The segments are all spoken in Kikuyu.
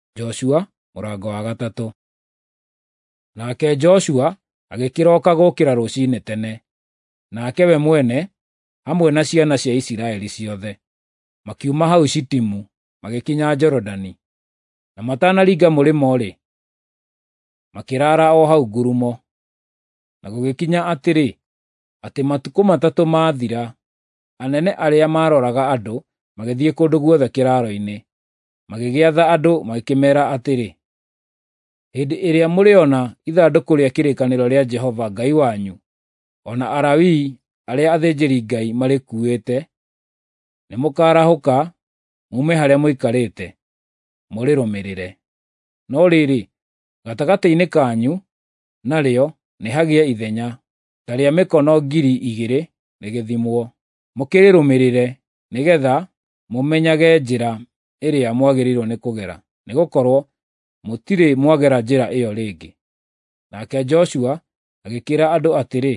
Joshua mũrango wa 3. Nake Joshua agĩkĩroka gũkĩra rũciinĩ tene, nake we mwene hamwe na ciana cia Isiraeli ciothe makiuma hau Shitimu magĩkinya Jorodani, na matanaringa mũrĩmo-rĩ, makĩrara o hau ngurumo. Na gũgĩkinya atĩ matukũ 3 mathira, anene arĩa maroraga andũ magĩthiĩ kũndũ guothe kĩraro-inĩ, magĩgĩatha andũ makĩmeera atĩrĩ, hĩndĩ ĩrĩa mũrĩona ithandũkũ rĩa kĩrĩkanĩro rĩa Jehova Ngai wanyu, o na Alawii arĩa athĩnjĩri-Ngai marĩkuuĩte, nĩmũkarahũka muume harĩa mũikarĩte, mũrĩrũmĩrĩre. No rĩrĩ, gatagatĩ-inĩ kanyu narĩo nĩ hagĩe ithenya ta rĩa mĩkono 2,000 rĩgĩthimwo, mũkĩrĩrũmĩrĩre nĩgeetha mũmenyage njĩra ĩrĩa mwagĩrĩirwo nĩ kũgera, nĩgũkorwo mũtirĩ mwagera njĩra ĩyo rĩngĩ. Nake Joshua agĩkĩra andũ atĩrĩ,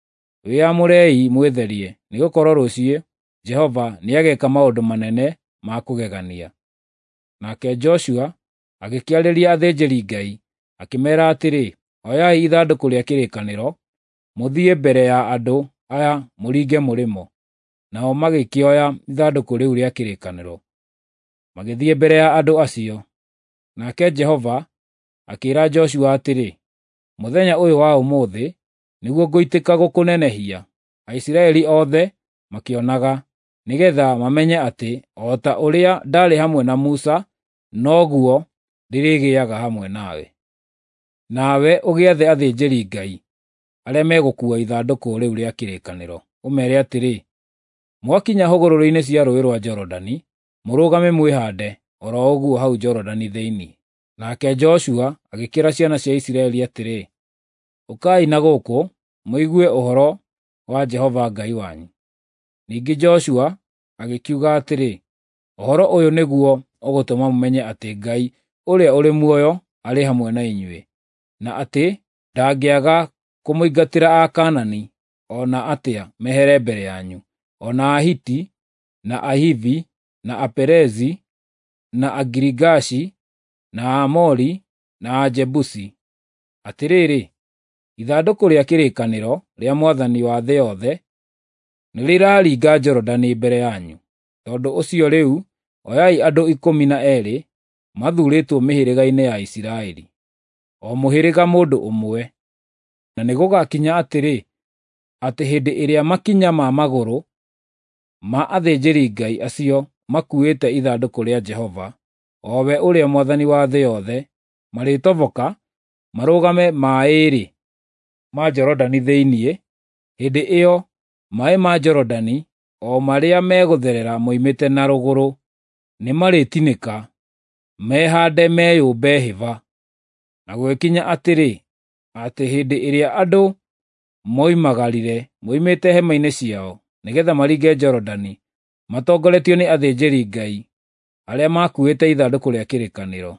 wĩamũrei mwĩtherie, nĩgũkorwo rũciũ Jehova nĩageeka maũndũ manene ma kũgegania. Nake Joshua agĩkĩarĩria athĩnjĩri-Ngai, akĩmeera atĩrĩ, oyai ithandũkũ rĩa kĩrĩkanĩro, mũthiĩ mbere ya andũ aya mũringe mũrĩmo. Nao magĩkĩoya ithandũkũ rĩu rĩa kĩrĩkanĩro, magĩthiĩ mbere ya andũ acio. Nake Jehova akĩĩra Joshua atĩrĩ, mũthenya ũyũ wa ũmũthĩ nĩguo ngũitĩka gũkũnenehia Aisiraeli othe makĩonaga, nĩgeetha mamenye atĩ o ta ũrĩa ndaarĩ hamwe na Musa, noguo ndĩrĩgĩaga hamwe nawe. Nawe ũgĩathe athĩnjĩri-Ngai arĩa megũkuua ithandũkũ rĩu rĩa kĩrĩkanĩro, ũmeere atĩrĩ, mwakinya hũgũrũrũ-inĩ cia Rũũĩ rwa Jorodani, mũrũgame mwĩhaande o ro ũguo hau Jorodani thĩinĩ. Nake Joshua agĩkĩra ciana cia Isiraeli atĩrĩ, ũkai na gũkũ mũigue ũhoro wa Jehova Ngai wanyu. Ningĩ Joshua agĩkiuga atĩrĩ, ũhoro ũyũ nĩguo ũgũtũma mũmenye atĩ Ngai ũrĩa ũrĩ muoyo arĩ hamwe na inyuĩ, na atĩ ndangĩaga kũmũingatĩra Akaanani o na atĩa mehere mbere yanyu, o na Ahiti, na Ahivi, na Aperezi, na Agirigashi, na Aamori, na Ajebusi. Atĩrĩrĩ, ithandũkũ rĩa kĩrĩkanĩro rĩa Mwathani wa thĩ yothe nĩrĩraringa Jorodani mbere yanyu. Tondũ ũcio rĩu, oyai andũ 12 mathuurĩtwo mĩhĩrĩga-inĩ ya Isiraeli, o mũhĩrĩga mũndũ ũmwe. Na nĩgũgakinya atĩ hĩndĩ ĩrĩa makinya ma magũrũ ma athĩnjĩri-Ngai acio makuuĩte ithandũkũ rĩa Jehova, o we ũrĩa Mwathani wa thĩ yothe, marĩtoboka marũgame maaĩ ma Jorodani thĩinĩ, hĩndĩ ĩyo maaĩ ma Jorodani o marĩa megũtherera moimĩte na rũgũrũ nĩmarĩtinĩka, mehaande meyũmbe hĩba. Na gũgĩkinya atĩ hĩndĩ ĩrĩa andũ moimagarire moimĩte hema-inĩ ciao nĩgeetha maringe Jorodani, matongoretio nĩ athĩnjĩri-Ngai arĩa makuuĩte ithandũkũ rĩa kĩrĩkanĩro,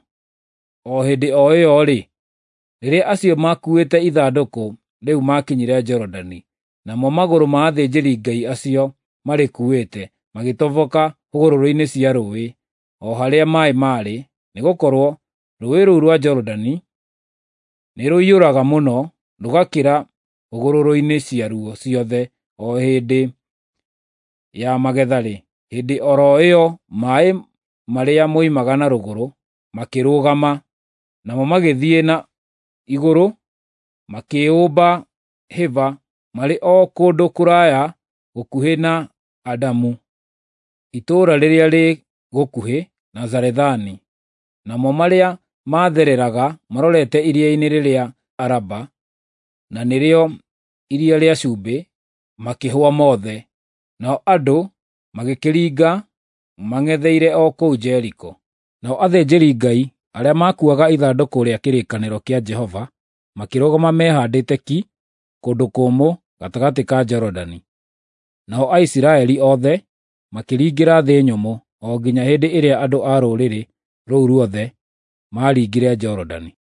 o hĩndĩ o ĩyo rĩrĩa acio makuuĩte ithandũkũ rĩu maakinyire Jorodani, namo magũrũ ma athĩnjĩri-Ngai acio marĩkuuĩte magĩtoboka hũgũrũrũ-inĩ cia rũũĩ, o harĩa maaĩ maarĩ, nĩgũkorwo rũũĩ rũu rwa Jorodani nĩrũiyũraga mũno rũgakĩra hũgũrũrũ-inĩ ciaruo ciothe. O hĩndĩ ya magetha hĩndĩ o ro ĩyo maaĩ marĩa moimaga na rũgũrũ makĩrũgama, namo magĩthiĩ na igũrũ makĩũmba hĩba marĩ o kũndũ kũraya gũkuhĩ na Adamu, itũũra rĩrĩa rĩ gũkuhĩ na Zarethani, namo marĩa maathereraga marorete iria-inĩ rĩrĩa Araba, na nĩrĩo iria rĩa cumbĩ, makĩhũa mothe. Nao andũ magĩkĩringa mang'etheire o kũu Jeriko. Nao athĩnjĩri-Ngai arĩa makuuaga ithandũkũ rĩa kĩrĩkanĩro kĩa Jehova makĩrũgama mehaandĩte kũndũ kũmũ gatagatĩ ka Jorodani. Nao Aisiraeli othe makĩringĩra thĩ nyũmũ o nginya hĩndĩ ĩrĩa andũ a rũrĩrĩ rũu ruothe maaringire Jorodani.